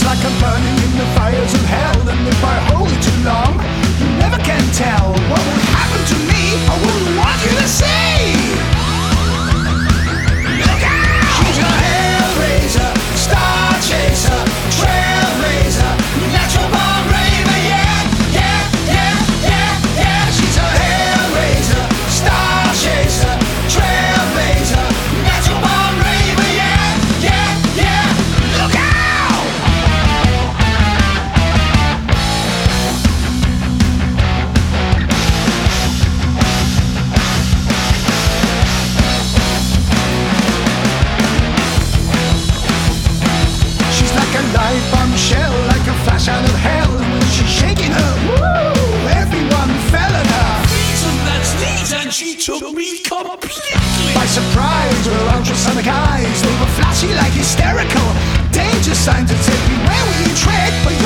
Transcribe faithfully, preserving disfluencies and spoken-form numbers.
like a burning in the fires of hell. And if I hold it too long, you never can tell what would happen to me. I wouldn't want you to see. Look out! She's a hellraiser, star chaser, trailblazer, natural born raver. Yeah, yeah, yeah, yeah, yeah. She's a hellraiser, star chaser, trailblazer, natural born raver. Yeah, yeah, yeah. Look out! She's like a live bombshell, like a flash out of hell. And when she's shaking her, woo, everyone fell on her. Reason that's neat, and she took me completely By surprise, with her ultrasonic eyes, they were flashy like hysterical. Danger signs that said beware where you tread, but